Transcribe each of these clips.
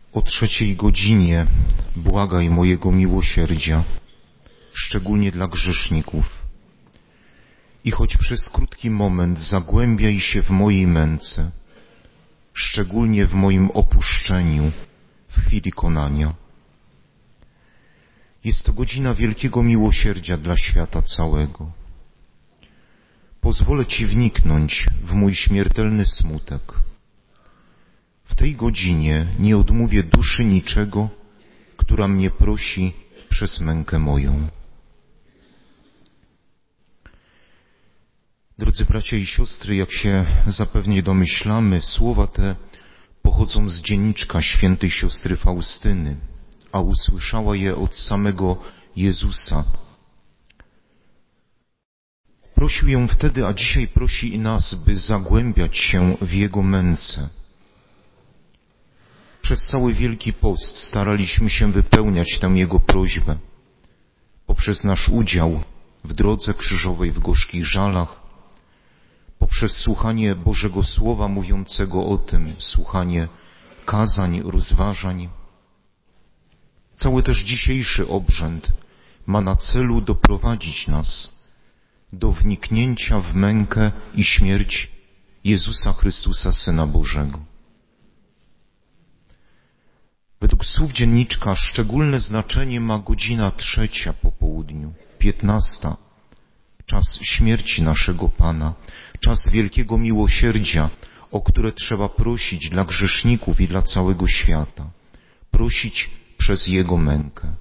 O 3:00 błagaj mojego miłosierdzia, szczególnie dla grzeszników. I choć przez krótki moment zagłębiaj się w mojej męce, szczególnie w moim opuszczeniu w chwili konania. Jest to godzina wielkiego miłosierdzia dla świata całego. Pozwolę Ci wniknąć w mój śmiertelny smutek. W tej godzinie nie odmówię duszy niczego, która mnie prosi przez mękę moją. Drodzy bracia i siostry, jak się zapewne domyślamy, słowa te pochodzą z dzienniczka świętej siostry Faustyny, a usłyszała je od samego Jezusa. Prosił ją wtedy, a dzisiaj prosi i nas, by zagłębiać się w Jego męce. Przez cały Wielki Post staraliśmy się wypełniać tę Jego prośbę poprzez nasz udział w drodze krzyżowej, w gorzkich żalach, poprzez słuchanie Bożego Słowa mówiącego o tym, słuchanie kazań, rozważań. Cały też dzisiejszy obrzęd ma na celu doprowadzić nas do wniknięcia w mękę i śmierć Jezusa Chrystusa, Syna Bożego. Według słów dzienniczka szczególne znaczenie ma godzina 3 po południu, 15, czas śmierci naszego Pana, czas wielkiego miłosierdzia, o które trzeba prosić dla grzeszników i dla całego świata, prosić przez Jego mękę.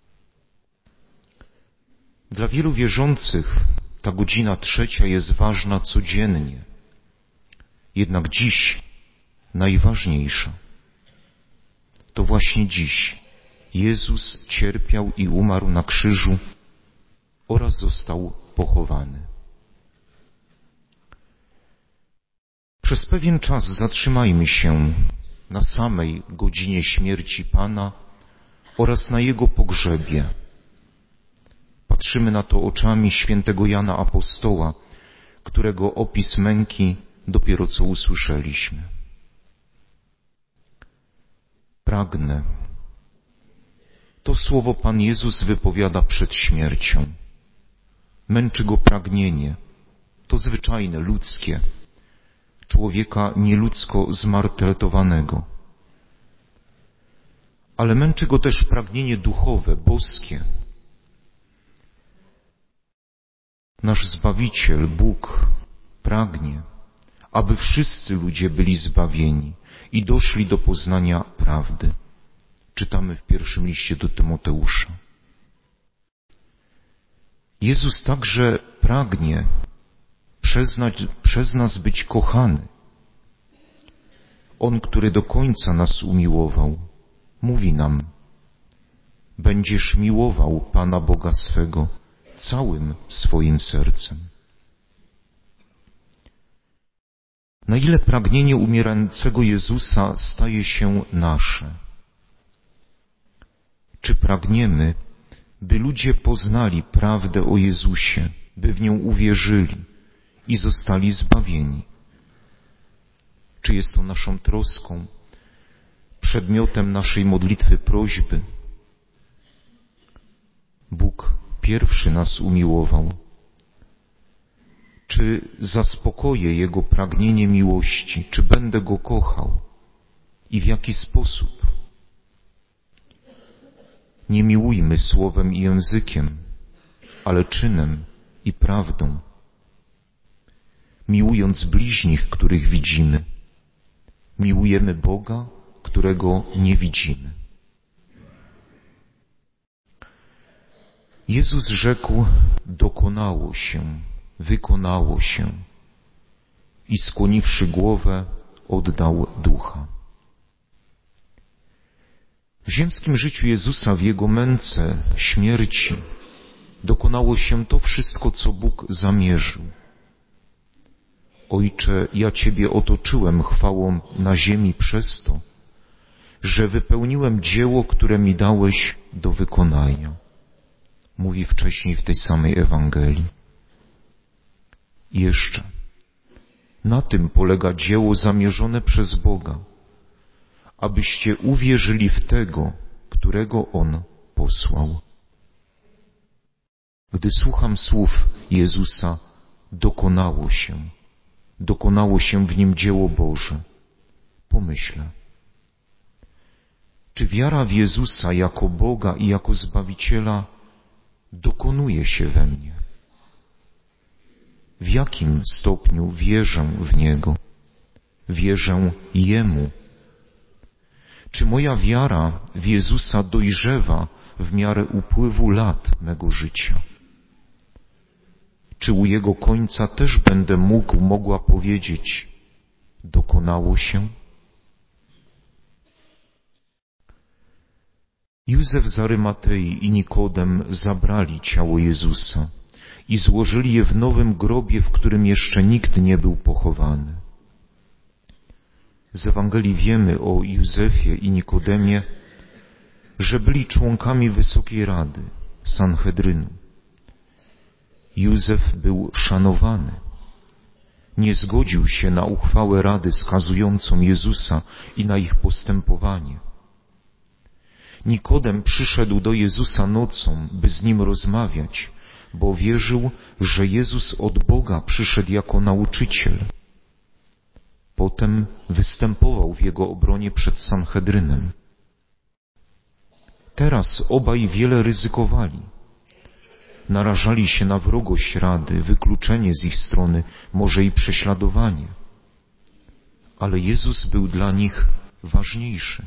Dla wielu wierzących ta godzina 3 jest ważna codziennie, jednak dziś najważniejsza. To właśnie dziś Jezus cierpiał i umarł na krzyżu oraz został pochowany. Przez pewien czas zatrzymajmy się na samej godzinie śmierci Pana oraz na Jego pogrzebie. Patrzymy na to oczami świętego Jana Apostoła, którego opis męki dopiero co usłyszeliśmy. Pragnę. To słowo Pan Jezus wypowiada przed śmiercią. Męczy go pragnienie. To zwyczajne, ludzkie. Człowieka nieludzko zmartyretowanego. Ale męczy go też pragnienie duchowe, boskie. Nasz Zbawiciel, Bóg, pragnie, aby wszyscy ludzie byli zbawieni i doszli do poznania prawdy. Czytamy w pierwszym liście do Tymoteusza. Jezus także pragnie przez nas być kochany. On, który do końca nas umiłował, mówi nam: będziesz miłował Pana Boga swego całym swoim sercem. Na ile pragnienie umierającego Jezusa staje się nasze? Czy pragniemy, by ludzie poznali prawdę o Jezusie, by w nią uwierzyli i zostali zbawieni? Czy jest to naszą troską, przedmiotem naszej modlitwy, prośby? Bóg pierwszy nas umiłował. Czy zaspokoję Jego pragnienie miłości? Czy będę Go kochał? I w jaki sposób? Nie miłujmy słowem i językiem, ale czynem i prawdą. Miłując bliźnich, których widzimy, miłujemy Boga, którego nie widzimy. Jezus rzekł: dokonało się, wykonało się, i skłoniwszy głowę, oddał ducha. W ziemskim życiu Jezusa, w Jego męce, śmierci, dokonało się to wszystko, co Bóg zamierzył. Ojcze, ja Ciebie otoczyłem chwałą na ziemi przez to, że wypełniłem dzieło, które mi dałeś do wykonania. Mówi wcześniej w tej samej Ewangelii. I jeszcze, na tym polega dzieło zamierzone przez Boga, abyście uwierzyli w tego, którego On posłał. Gdy słucham słów Jezusa, dokonało się w Nim dzieło Boże, pomyślę, czy wiara w Jezusa jako Boga i jako Zbawiciela dokonuje się we mnie? W jakim stopniu wierzę w Niego? Wierzę Jemu? Czy moja wiara w Jezusa dojrzewa w miarę upływu lat mego życia? Czy u Jego końca też będę mogła powiedzieć, dokonało się? Józef z Arymatei i Nikodem zabrali ciało Jezusa i złożyli je w nowym grobie, w którym jeszcze nikt nie był pochowany. Z Ewangelii wiemy o Józefie i Nikodemie, że byli członkami Wysokiej Rady, Sanhedrynu. Józef był szanowany. Nie zgodził się na uchwałę Rady skazującą Jezusa i na ich postępowanie. Nikodem przyszedł do Jezusa nocą, by z Nim rozmawiać, bo wierzył, że Jezus od Boga przyszedł jako nauczyciel. Potem występował w Jego obronie przed Sanhedrynem. Teraz obaj wiele ryzykowali. Narażali się na wrogość Rady, wykluczenie z ich strony, może i prześladowanie. Ale Jezus był dla nich ważniejszy.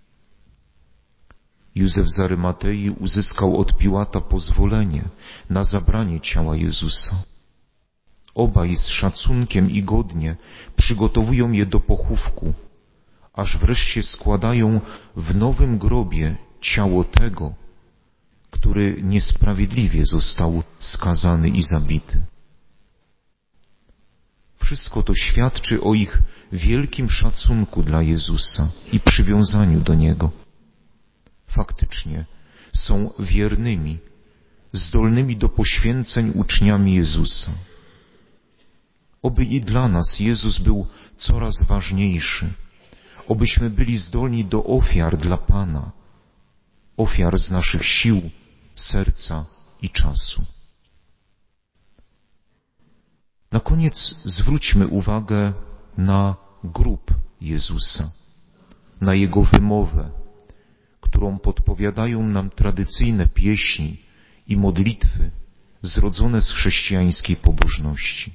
Józef z Arymatei uzyskał od Piłata pozwolenie na zabranie ciała Jezusa. Obaj z szacunkiem i godnie przygotowują je do pochówku, aż wreszcie składają w nowym grobie ciało tego, który niesprawiedliwie został skazany i zabity. Wszystko to świadczy o ich wielkim szacunku dla Jezusa i przywiązaniu do Niego. Faktycznie są wiernymi, zdolnymi do poświęceń uczniami Jezusa. Oby i dla nas Jezus był coraz ważniejszy, obyśmy byli zdolni do ofiar dla Pana, ofiar z naszych sił, serca i czasu. Na koniec zwróćmy uwagę na grób Jezusa, na Jego wymowę, którą podpowiadają nam tradycyjne pieśni i modlitwy zrodzone z chrześcijańskiej pobożności.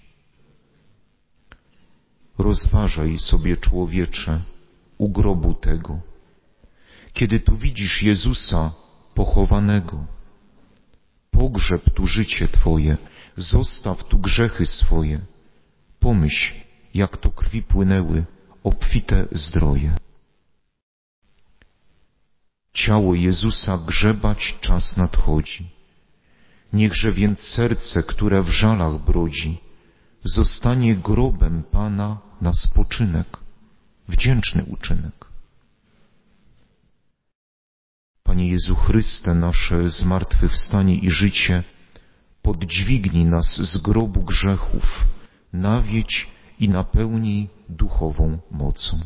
Rozważaj sobie, człowiecze, u grobu tego, kiedy tu widzisz Jezusa pochowanego. Pogrzeb tu życie Twoje, zostaw tu grzechy swoje. Pomyśl, jak to krwi płynęły obfite zdroje. Ciało Jezusa grzebać czas nadchodzi. Niechże więc serce, które w żalach brodzi, zostanie grobem Pana na spoczynek, wdzięczny uczynek. Panie Jezu Chryste, nasze zmartwychwstanie i życie, poddźwignij nas z grobu grzechów, nawiedź i napełnij duchową mocą.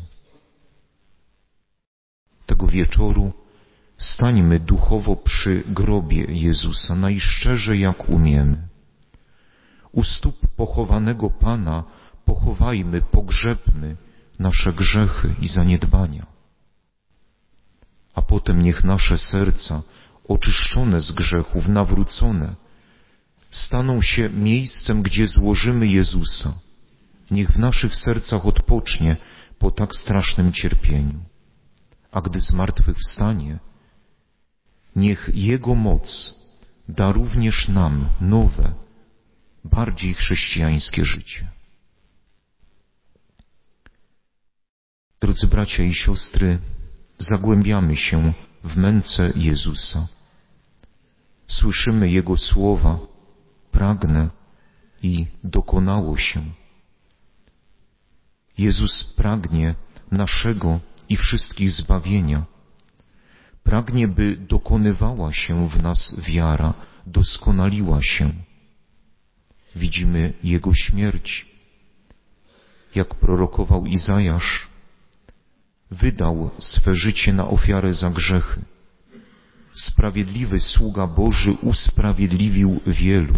Tego wieczoru stańmy duchowo przy grobie Jezusa, najszczerzej jak umiemy. U stóp pochowanego Pana pochowajmy, pogrzebmy nasze grzechy i zaniedbania. A potem niech nasze serca, oczyszczone z grzechów, nawrócone, staną się miejscem, gdzie złożymy Jezusa. Niech w naszych sercach odpocznie po tak strasznym cierpieniu. A gdy zmartwychwstanie, niech Jego moc da również nam nowe, bardziej chrześcijańskie życie. Drodzy bracia i siostry, zagłębiamy się w męce Jezusa. Słyszymy Jego słowa: pragnę i dokonało się. Jezus pragnie naszego i wszystkich zbawienia. Pragnie, by dokonywała się w nas wiara, doskonaliła się. Widzimy Jego śmierć. Jak prorokował Izajasz, wydał swe życie na ofiarę za grzechy. Sprawiedliwy sługa Boży usprawiedliwił wielu.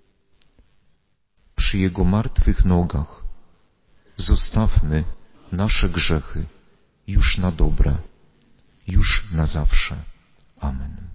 Przy Jego martwych nogach zostawmy nasze grzechy już na dobre, już na zawsze. Amen.